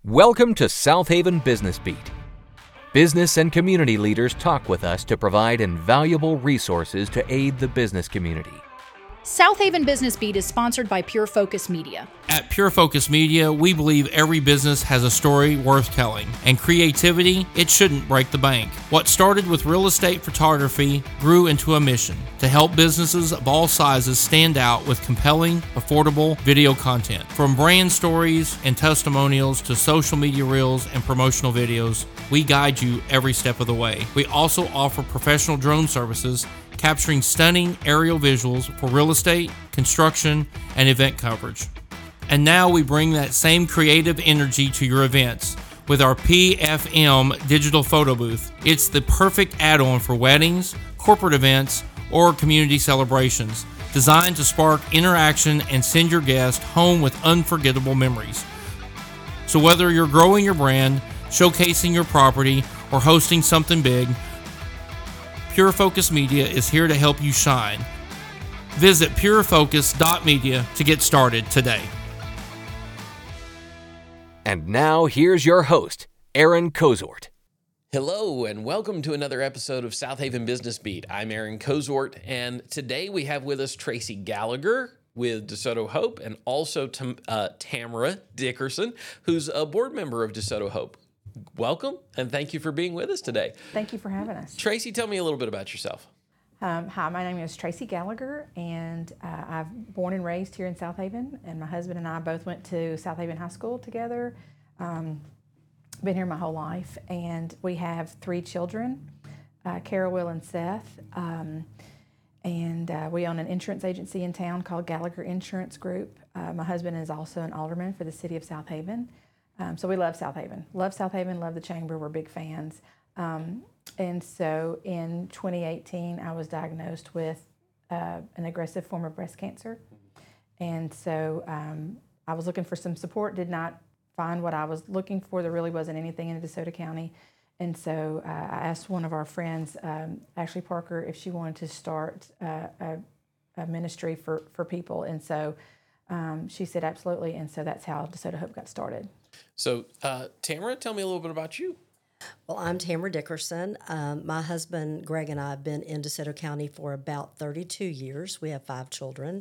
Welcome to South Haven Business Beat. Business and community leaders talk with us to provide invaluable resources to aid the business community. South Haven Business Beat is sponsored by Pure Focus Media. At Pure Focus Media, we believe every business has a story worth telling, and creativity, it shouldn't break the bank. What started with real estate photography grew into a mission to help businesses of all sizes stand out with compelling, affordable video content. From brand stories and testimonials to social media reels and promotional videos, we guide you every step of the way. We also offer professional drone services capturing stunning aerial visuals for real estate, construction, and event coverage. And now we bring that same creative energy to your events with our PFM digital photo booth. It's the perfect add-on for weddings, corporate events, or community celebrations, designed to spark interaction and send your guests home with unforgettable memories. So whether you're growing your brand, showcasing your property, or hosting something big, Pure Focus Media is here to help you shine. Visit purefocus.media to get started today. And now here's your host, Aaron Kozort. Hello and welcome to another episode of South Haven Business Beat. I'm Aaron Kozort, and today we have with us Tracy Gallagher with DeSoto Hope and also Tamara Dickerson, who's a board member of DeSoto Hope. Welcome, and thank you for being with us today. Thank you for having us. Tracy, tell me a little bit about yourself. Hi, my name is Tracy Gallagher, and I've born and raised here in South Haven, and my husband and I both went to South Haven High School together. Been here my whole life, and we have 3 children, Carol, Will, and Seth, and we own an insurance agency in town called Gallagher Insurance Group. My husband is also an alderman for the city of South Haven. So we love South Haven, love the Chamber, we're big fans. And so in 2018, I was diagnosed with an aggressive form of breast cancer. And so I was looking for some support, did not find what I was looking for. There really wasn't anything in DeSoto County. And so I asked one of our friends, Ashley Parker, if she wanted to start a ministry for people. And so she said absolutely. And so that's how DeSoto Hope got started. So, Tamara, tell me a little bit about you. Well, I'm Tamara Dickerson. My husband, Greg, and I have been in DeSoto County for about 32 years. We have 5 children.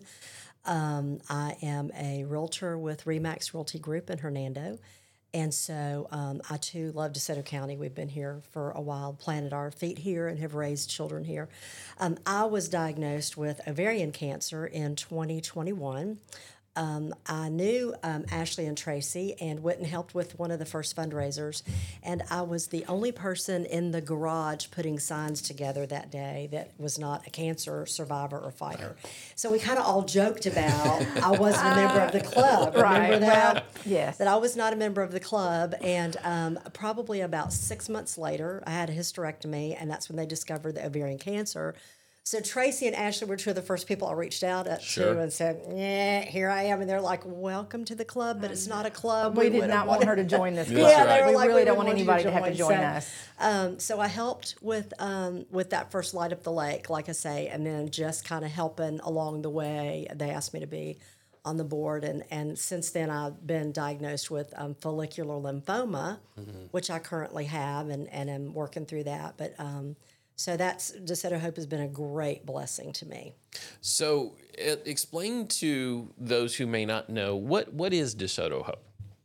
I am a realtor with Remax Realty Group in Hernando. And so I, too, love DeSoto County. We've been here for a while, planted our feet here, and have raised children here. I was diagnosed with ovarian cancer in 2021. I knew Ashley and Tracy and went and helped with one of the first fundraisers, and I was the only person in the garage putting signs together that day that was not a cancer survivor or fighter. So we kind of all joked about I wasn't a member of the club. Remember that? Well, yes. That I was not a member of the club, and probably about 6 months later, I had a hysterectomy, and that's when they discovered the ovarian cancer. So Tracy and Ashley were 2 of the first people I reached out to and said, yeah, here I am. And they're like, welcome to the club, but it's not a club. We did not want her to join this club. Yeah, we like, really don't want anybody to have to join us. So I helped with that first Light Up the Lake, like I say, and then just kind of helping along the way. They asked me to be on the board, and since then I've been diagnosed with follicular lymphoma, which I currently have, and am working through that. But so that's DeSoto Hope has been a great blessing to me. So explain to those who may not know, what is DeSoto Hope?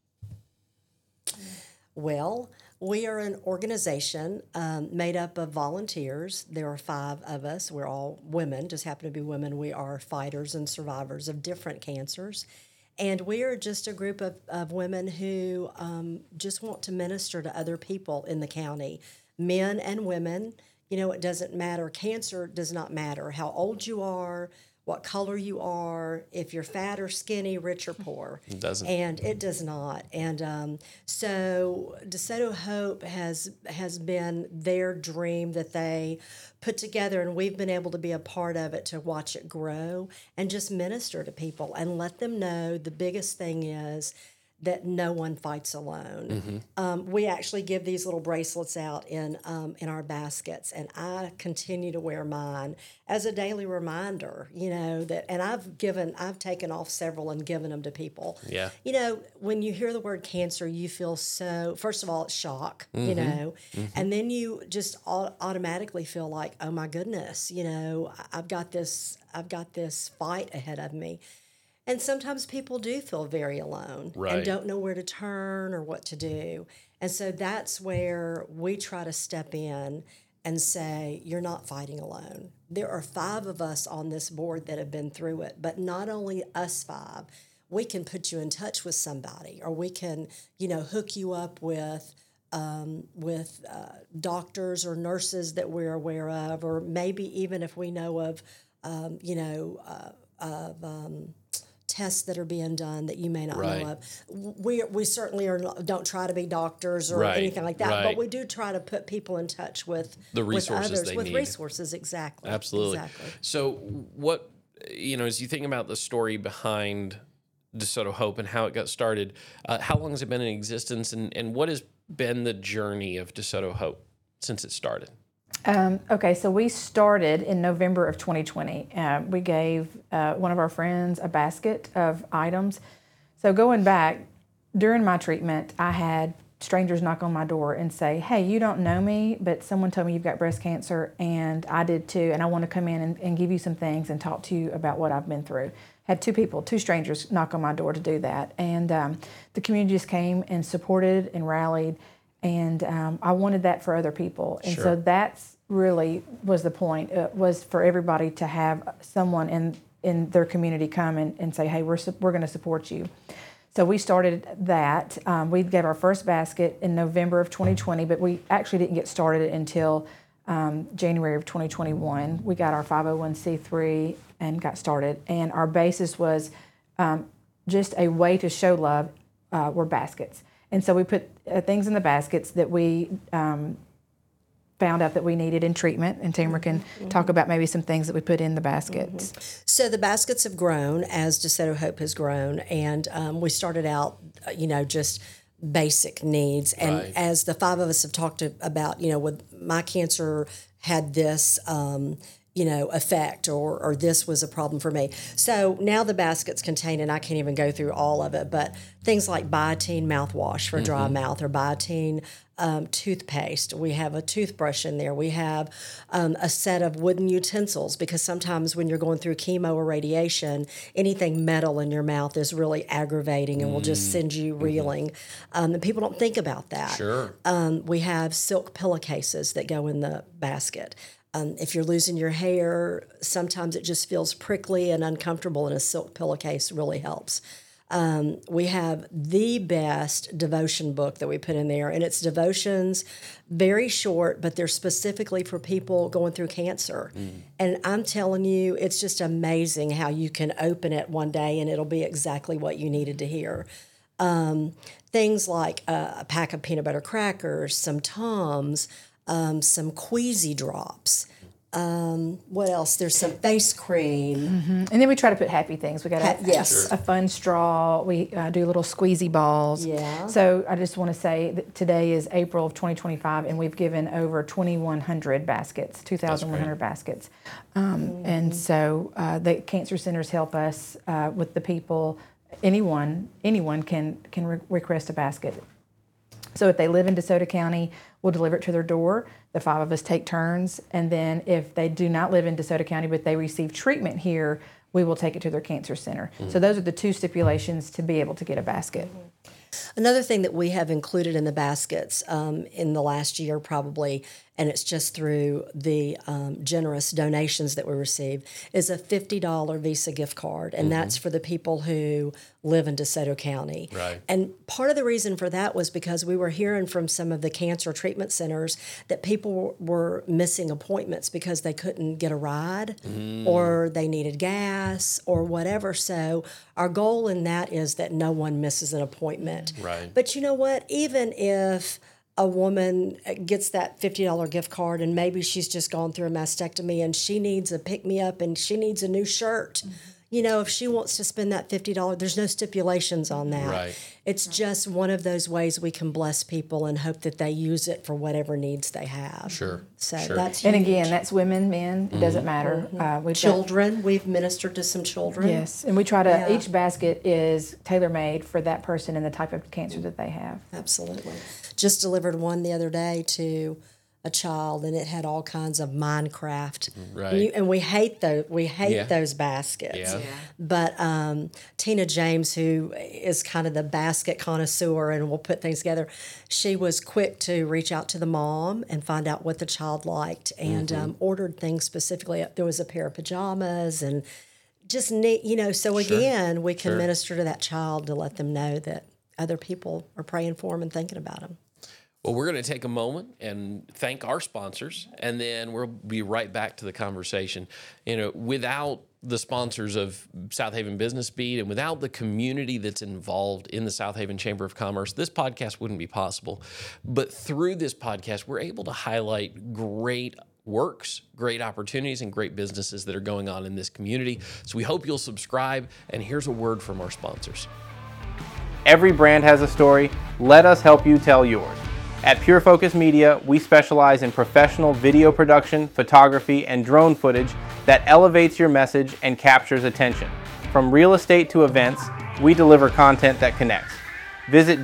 Well, we are an organization made up of volunteers. There are 5 of us. We're all women, just happen to be women. We are fighters and survivors of different cancers. And we are just a group of women who just want to minister to other people in the county, men and women. You know, it doesn't matter. Cancer does not matter how old you are, what color you are, if you're fat or skinny, rich or poor. It doesn't. And it does not. And so DeSoto Hope has been their dream that they put together, and we've been able to be a part of it to watch it grow and just minister to people and let them know the biggest thing is that no one fights alone. We actually give these little bracelets out in our baskets, and I continue to wear mine as a daily reminder, that, and I've taken off several and given them to people. Yeah. When you hear the word cancer, you feel first of all, it's shock, and then you just automatically feel like, oh my goodness, I've got this fight ahead of me. And sometimes people do feel very alone and don't know where to turn or what to do. And so that's where we try to step in and say, you're not fighting alone. There are 5 of us on this board that have been through it, but not only us 5, we can put you in touch with somebody, or we can, hook you up with doctors or nurses that we're aware of, or maybe even if we know of, tests that are being done that you may not know of. We certainly don't try to be doctors or anything like that, but we do try to put people in touch with the resources with others, they with need. Resources, exactly. Absolutely. Exactly. So what, as you think about the story behind DeSoto Hope and how it got started, how long has it been in existence, and what has been the journey of DeSoto Hope since it started? Okay, so we started in November of 2020. We gave one of our friends a basket of items. So going back, during my treatment, I had strangers knock on my door and say, hey, you don't know me, but someone told me you've got breast cancer, and I did too, and I want to come in and give you some things and talk to you about what I've been through. Had 2 strangers knock on my door to do that. And the community just came and supported and rallied. And I wanted that for other people. And so that's really was the point, was for everybody to have someone in their community come and say, hey, we're going to support you. So we started that. We gave our first basket in November of 2020, but we actually didn't get started until January of 2021. We got our 501c3 and got started. And our basis was just a way to show love were baskets. And so we put things in the baskets that we found out that we needed in treatment, and Tamara can talk about maybe some things that we put in the baskets. So the baskets have grown as DeSoto Hope has grown, and we started out, just basic needs. And as the 5 of us have talked about, with my cancer had this effect, or this was a problem for me. So now the baskets contain, and I can't even go through all of it, but things like Biotine mouthwash for dry mouth, or Biotine toothpaste. We have a toothbrush in there. We have a set of wooden utensils, because sometimes when you're going through chemo or radiation, anything metal in your mouth is really aggravating and will just send you reeling. And people don't think about that. Sure. We have silk pillowcases that go in the basket. If you're losing your hair, sometimes it just feels prickly and uncomfortable, and a silk pillowcase really helps. We have the best devotion book that we put in there, and it's devotions, very short, but they're specifically for people going through cancer. And I'm telling you, it's just amazing how you can open it one day and it'll be exactly what you needed to hear. Things like a pack of peanut butter crackers, some Tums, some Queasy drops. What else? There's some face cream. And then we try to put happy things. We got a fun straw. We do little squeezy balls. Yeah. So I just want to say that today is April of 2025, and we've given over 2,100 baskets, 2,100 baskets. And so the cancer centers help us with the people. Anyone can request a basket. So if they live in DeSoto County, we'll deliver it to their door. The 5 of us take turns. And then if they do not live in DeSoto County, but they receive treatment here, we will take it to their cancer center. So those are the 2 stipulations to be able to get a basket. Another thing that we have included in the baskets in the last year probably, and it's just through the generous donations that we receive, is a $50 Visa gift card, and that's for the people who live in DeSoto County. Right. And part of the reason for that was because we were hearing from some of the cancer treatment centers that people were missing appointments because they couldn't get a ride, or they needed gas, or whatever. So our goal in that is that no one misses an appointment. Right. But you know what? Even if a woman gets that $50 gift card and maybe she's just gone through a mastectomy and she needs a pick-me-up and she needs a new shirt, if she wants to spend that $50, there's no stipulations on that. Right. It's just one of those ways we can bless people and hope that they use it for whatever needs they have. Sure. So Sure. that's And huge. again, that's women, men, it doesn't matter. We've got- Children, we've ministered to some children. yes, and we try to, Yeah. each basket is tailor-made for that person and the type of cancer that they have. Absolutely. Just delivered one the other day to a child, and it had all kinds of Minecraft. Right. And we hate those. We hate Yeah. those baskets. Yeah. But Tina James, who is kind of the basket connoisseur and will put things together, she was quick to reach out to the mom and find out what the child liked, and ordered things specifically. There was a pair of pajamas and just neat, So again, we can minister to that child to let them know that other people are praying for them and thinking about them. Well, we're going to take a moment and thank our sponsors, and then we'll be right back to the conversation. Without the sponsors of South Haven Business Beat and without the community that's involved in the South Haven Chamber of Commerce, this podcast wouldn't be possible. But through this podcast, we're able to highlight great works, great opportunities, and great businesses that are going on in this community. So we hope you'll subscribe, and here's a word from our sponsors. Every brand has a story. Let us help you tell yours. At Pure Focus Media, we specialize in professional video production, photography, and drone footage that elevates your message and captures attention. From real estate to events, we deliver content that connects. Visit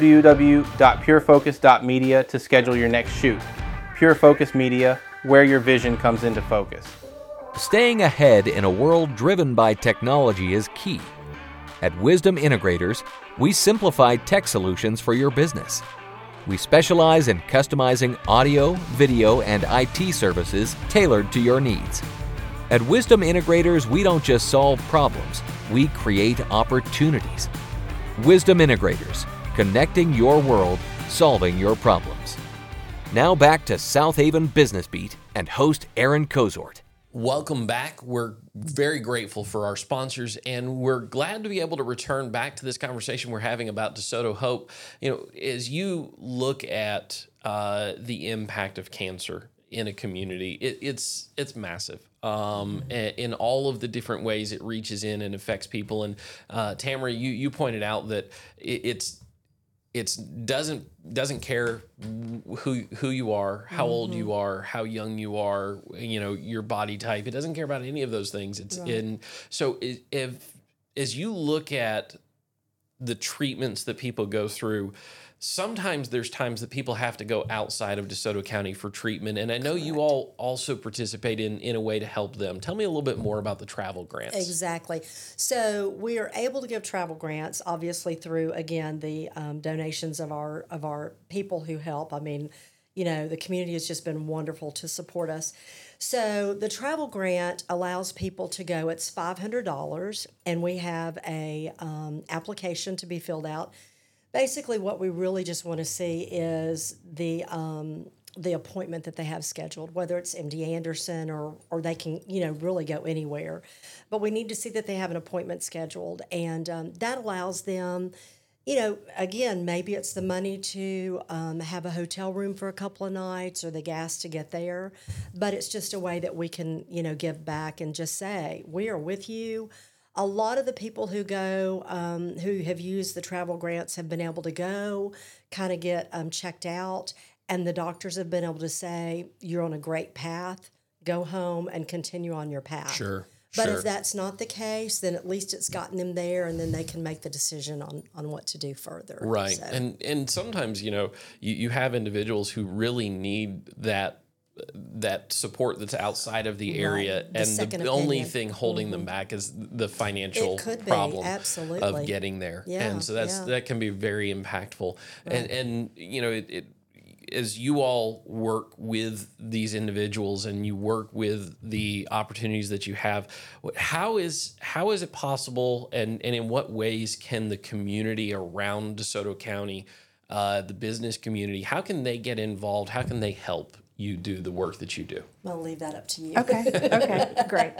www.purefocus.media to schedule your next shoot. Pure Focus Media, where your vision comes into focus. Staying ahead in a world driven by technology is key. At Wisdom Integrators, we simplify tech solutions for your business. We specialize in customizing audio, video, and IT services tailored to your needs. At Wisdom Integrators, we don't just solve problems, we create opportunities. Wisdom Integrators, connecting your world, solving your problems. Now back to South Haven Business Beat and host Aaron Kozort. Welcome back. We're very grateful for our sponsors, and we're glad to be able to return back to this conversation we're having about DeSoto Hope. As you look at the impact of cancer in a community, it's massive. In all of the different ways it reaches in and affects people. And Tamara, you pointed out that it doesn't care who you are, how old you are, how young you are, your body type. It doesn't care about any of those things. It's in. So as you look at the treatments that people go through, sometimes there's times that people have to go outside of DeSoto County for treatment. And I know you all also participate in a way to help them. Tell me a little bit more about the travel grants. Exactly. So we are able to give travel grants, obviously through, again, the donations of our people who help. I mean, the community has just been wonderful to support us. So the travel grant allows people to go. It's $500, and we have a application to be filled out. Basically, what we really just want to see is the appointment that they have scheduled, whether it's MD Anderson or they can, really go anywhere. But we need to see that they have an appointment scheduled, and that allows them, again, maybe it's the money to have a hotel room for a couple of nights or the gas to get there. But it's just a way that we can, give back and just say, we are with you. A lot of the people who go, who have used the travel grants have been able to go, kind of get checked out, and the doctors have been able to say, you're on a great path, go home and continue on your path. Sure. But if that's not the case, then at least it's gotten them there, and then they can make the decision on what to do further. Right. So. And sometimes, you have individuals who really need that support that's outside of the area, The and second the only opinion. thing holding them back is the financial It could be, problem absolutely. of getting there. Yeah, And so that can be very impactful. Right. And as you all work with these individuals and you work with the opportunities that you have, how is it possible, and in what ways can the community around DeSoto County, the business community, how can they get involved? How can they help you do the work that you do? I'll leave that up to you. Okay, great.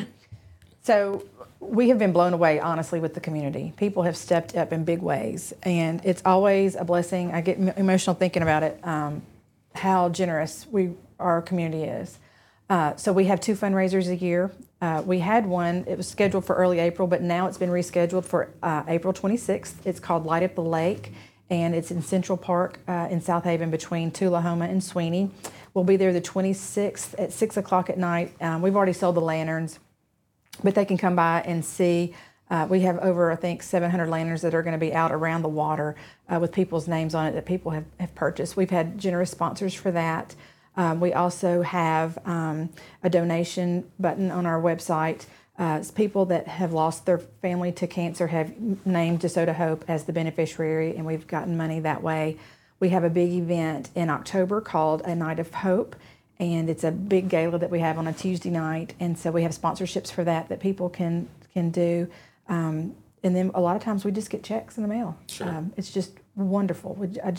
So we have been blown away, honestly, with the community. People have stepped up in big ways, and it's always a blessing. I get emotional thinking about it, how generous our community is. So we have 2 fundraisers a year. We had one, it was scheduled for early April, but now it's been rescheduled for April 26th. It's called Light Up the Lake, and it's in Central Park in South Haven between Tullahoma and Sweeney. We'll be there the 26th at 6 o'clock at night. We've already sold the lanterns, but they can come by and see. We have over, I think, 700 lanterns that are going to be out around the water with people's names on it that people have purchased. We've had generous sponsors for that. We also have a donation button on our website. People that have lost their family to cancer have named DeSoto Hope as the beneficiary, and we've gotten money that way. We have a big event in October called A Night of Hope, and it's a big gala that we have on a Tuesday night, and so we have sponsorships for that people can do. And then a lot of times we just get checks in the mail. Sure. It's just wonderful.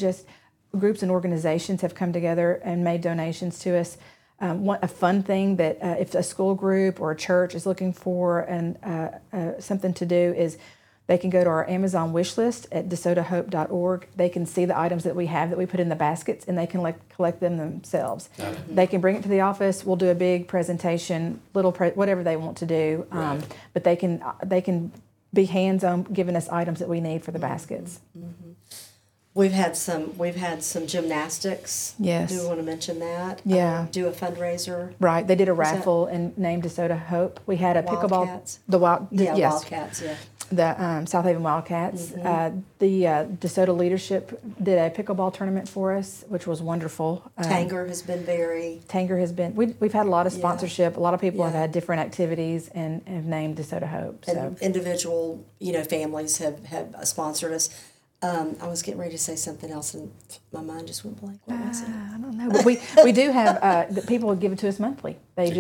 Groups and organizations have come together and made donations to us. A fun thing that if a school group or a church is looking for something to do is they can go to our Amazon wish list at desotohope.org. They can see the items that we have that we put in the baskets, and they can collect them themselves. They can bring it to the office. We'll do a big presentation, whatever they want to do. Right. But they can be hands-on, giving us items that we need for the baskets. Mm-hmm. We've had some gymnastics. Yes. Do we want to mention that? Yeah. Do a fundraiser. Right. They did a raffle and named DeSoto Hope. We had a Wildcats. pickleball. Yes. Wildcats. Yeah. The South Haven Wildcats. Mm-hmm. The DeSoto leadership did a pickleball tournament for us, which was wonderful. Tanger has been very. Tanger has been. We've had a lot of sponsorship. A lot of people have Yeah. had different activities and have named DeSoto Hope. So. And individual, families have sponsored us. I was getting ready to say something else, and my mind just went blank. What was it? I don't know, but we do have the people give it to us monthly. They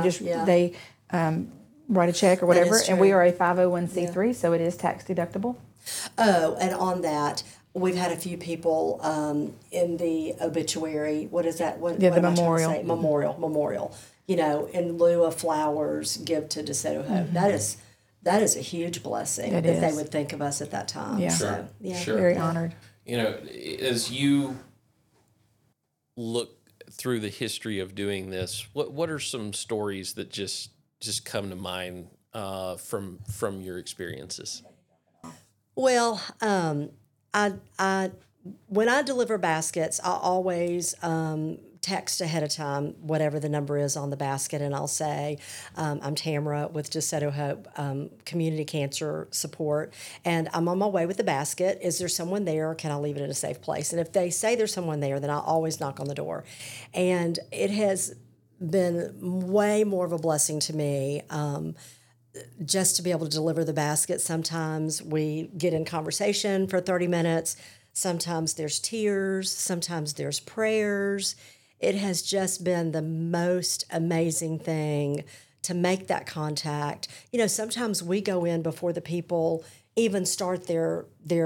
write a check or whatever, and we are a 501c3, so it is tax deductible. Oh, and on that, we've had a few people in the obituary. What is that? What the am I trying to memorial. say? Memorial. In lieu of flowers, give to DeSoto Hope. Mm-hmm. That is a huge blessing It that they is. would think of us at that time. Yeah. So, Sure. yeah. Sure. Very honored. As you look through the history of doing this, what are some stories that just come to mind from your experiences? Well, I when I deliver baskets, I always text ahead of time whatever the number is on the basket, and I'll say, I'm Tamara with DeSoto Hope Community Cancer Support, and I'm on my way with the basket. Is there someone there, or can I leave it in a safe place? And if they say there's someone there, then I'll always knock on the door. And it has been way more of a blessing to me just to be able to deliver the basket. Sometimes we get in conversation for 30 minutes. Sometimes there's tears. Sometimes there's prayers. It has just been the most amazing thing to make that contact. Sometimes we go in before the people even start their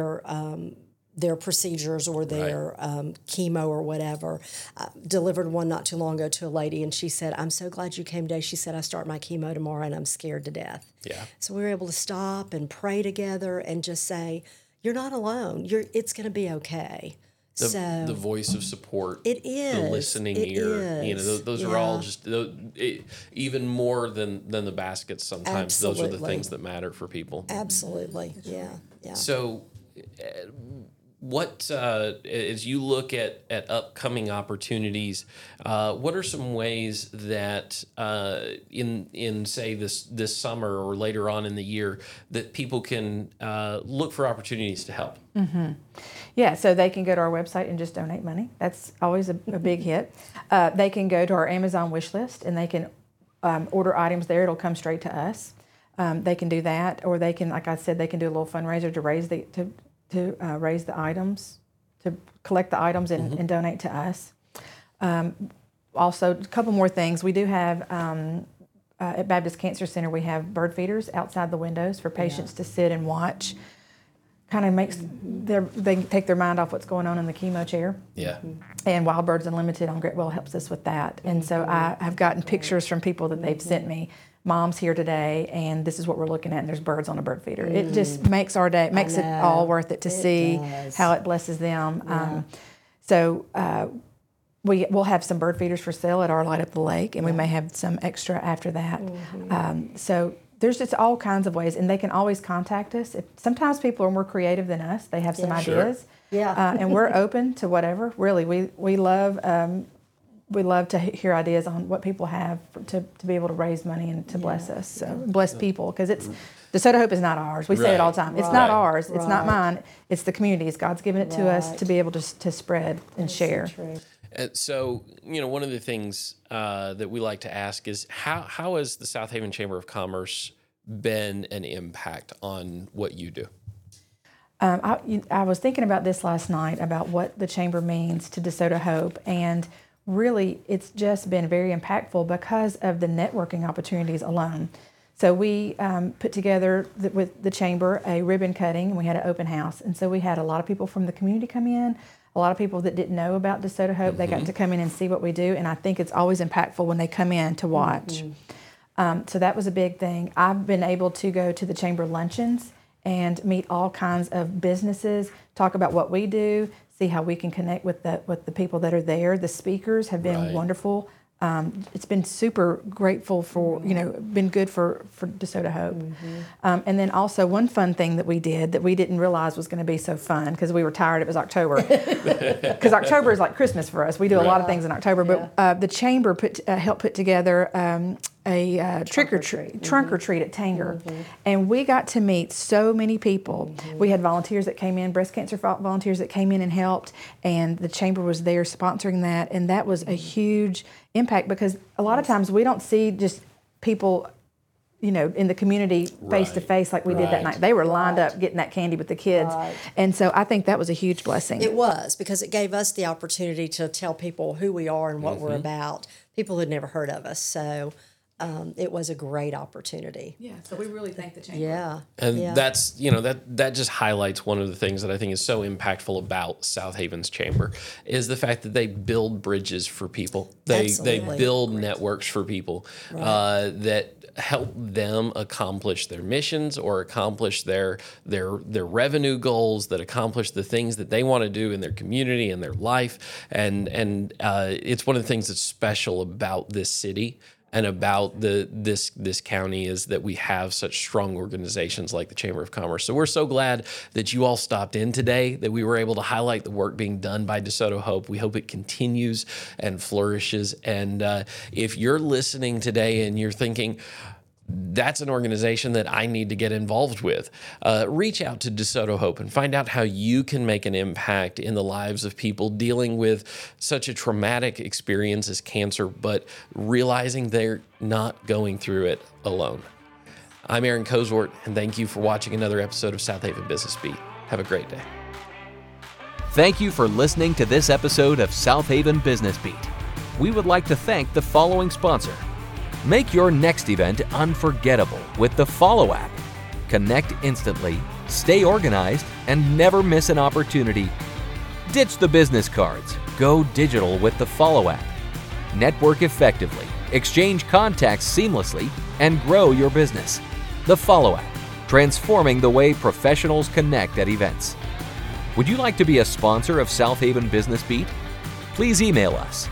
procedures or their chemo or whatever. Delivered one not too long ago to a lady, and she said, "I'm so glad you came today." She said, "I start my chemo tomorrow, and I'm scared to death." Yeah. So we were able to stop and pray together and just say, "You're not alone. It's going to be okay." The voice of support. It is. The listening ear. Is. Those are all just even more than the baskets. Sometimes those are the things that matter for people. Absolutely. Yeah. So, what as you look at upcoming opportunities, what are some ways that in say this summer or later on in the year that people can look for opportunities to help? Mm-hmm. Yeah, so they can go to our website and just donate money. That's always a big hit. They can go to our Amazon wish list and they can order items there. It'll come straight to us. They can do that, or they can, like I said, they can do a little fundraiser to raise the items, to collect the items and donate to us. Also, a couple more things. We do have at Baptist Cancer Center, we have bird feeders outside the windows for patients to sit and watch. Kind of makes they can take their mind off what's going on in the chemo chair. Yeah. And Wild Birds Unlimited on Gritwell helps us with that. And so I have gotten pictures from people that they've sent me. Mom's here today, and this is what we're looking at, and there's birds on a bird feeder. It just makes our day, makes it all worth it to see how it blesses them. Yeah. So we'll have some bird feeders for sale at our Light Up the Lake, and we may have some extra after that. So there's just all kinds of ways, and they can always contact us. Sometimes people are more creative than us. They have some ideas. Yeah. And we're open to whatever. Really, we love to hear ideas on what people have to be able to raise money and to bless us, so bless people, because DeSoto Hope is not ours. We say it all the time. It's not ours. It's not mine. It's the community's. God's given it to us to be able to spread and share. So, one of the things that we like to ask is how has the South Haven Chamber of Commerce been an impact on what you do? I was thinking about this last night, about what the Chamber means to DeSoto Hope, and really it's just been very impactful because of the networking opportunities alone. So we put together with the Chamber a ribbon cutting, and we had an open house. And so we had a lot of people from the community come in, a lot of people that didn't know about DeSoto Hope. They got to come in and see what we do, and I think it's always impactful when they come in to watch. So that was a big thing. I've been able to go to the Chamber luncheons and meet all kinds of businesses, talk about what we do, see how we can connect with the people that are there. The speakers have been wonderful. It's been super grateful for, been good for DeSoto Hope. And then also one fun thing that we did that we didn't realize was going to be so fun, because we were tired, it was October. Because October is like Christmas for us. We do a lot of things in October, but the Chamber helped put together a trunk or treat at Tanger. And we got to meet so many people. We had volunteers that came in, breast cancer volunteers that came in and helped, and the Chamber was there sponsoring that, and that was a huge impact, because a lot of times we don't see just people, in the community face to face like we did that night. They were lined up getting that candy with the kids. And so I think that was a huge blessing. It was, because it gave us the opportunity to tell people who we are and what we're about, people who'd never heard of us. So it was a great opportunity. Yeah, so we really thank the Chamber. Yeah. And that's, that just highlights one of the things that I think is so impactful about South Haven's Chamber, is the fact that they build bridges for people. They build networks for people that help them accomplish their missions or accomplish their revenue goals, that accomplish the things that they want to do in their community and their life. And it's one of the things that's special about this city and about this county, is that we have such strong organizations like the Chamber of Commerce. So we're so glad that you all stopped in today, that we were able to highlight the work being done by DeSoto Hope. We hope it continues and flourishes. And if you're listening today and you're thinking, that's an organization that I need to get involved with, reach out to DeSoto Hope and find out how you can make an impact in the lives of people dealing with such a traumatic experience as cancer, but realizing they're not going through it alone. I'm Aaron Cozort, and thank you for watching another episode of South Haven Business Beat. Have a great day. Thank you for listening to this episode of South Haven Business Beat. We would like to thank the following sponsor. Make your next event unforgettable with the Follow app. Connect instantly, stay organized, and never miss an opportunity. Ditch the business cards. Go digital with the Follow app. Network effectively, exchange contacts seamlessly, and grow your business. The Follow app, transforming the way professionals connect at events. Would you like to be a sponsor of South Haven Business Beat? Please email us,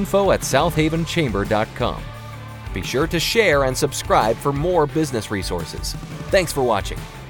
info@southavenchamber.com. Be sure to share and subscribe for more business resources. Thanks for watching.